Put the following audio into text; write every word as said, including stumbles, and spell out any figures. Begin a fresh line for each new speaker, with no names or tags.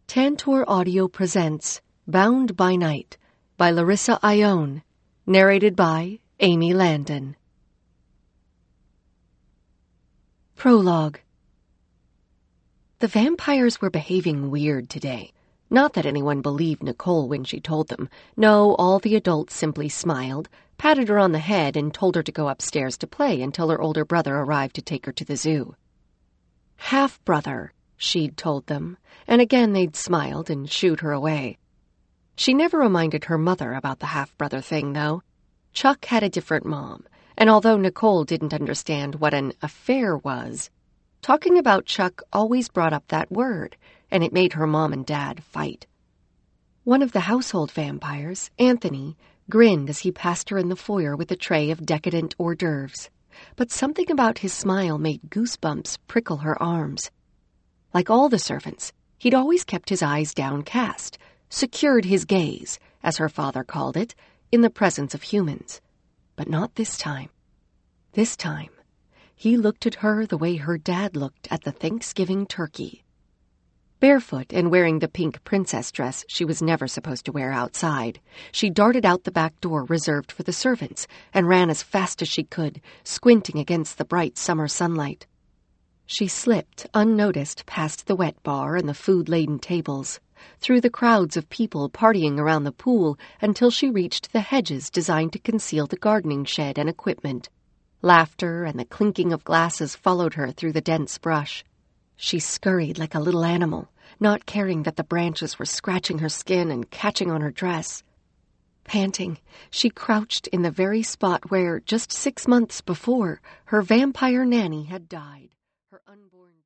Tantor Audio presents Bound by Night by Larissa Ione, narrated by Amy Landon. Prologue. The vampires were behaving weird today. Not that anyone believed Nicole when she told them. No, all the adults simply smiled, patted her on the head, and told her to go upstairs to play until her older brother arrived to take her to the zoo. Half-brother, she'd told them, and again they'd smiled and shooed her away. She never reminded her mother about the half-brother thing, though. Chuck had a different mom, and although Nicole didn't understand what an affair was, talking about Chuck always brought up that word, and it made her mom and dad fight. One of the household vampires, Anthony, grinned as he passed her in the foyer with a tray of decadent hors d'oeuvres, but something about his smile made goosebumps prickle her arms. Like all the servants, he'd always kept his eyes downcast, secured his gaze, as her father called it, in the presence of humans. But not this time. This time, he looked at her the way her dad looked at the Thanksgiving turkey. Barefoot and wearing the pink princess dress she was never supposed to wear outside, she darted out the back door reserved for the servants and ran as fast as she could, squinting against the bright summer sunlight. She slipped, unnoticed, past the wet bar and the food-laden tables, through the crowds of people partying around the pool until she reached the hedges designed to conceal the gardening shed and equipment. Laughter and the clinking of glasses followed her through the dense brush. She scurried like a little animal, not caring that the branches were scratching her skin and catching on her dress. Panting, she crouched in the very spot where, just six months before, her vampire nanny had died. Her unborn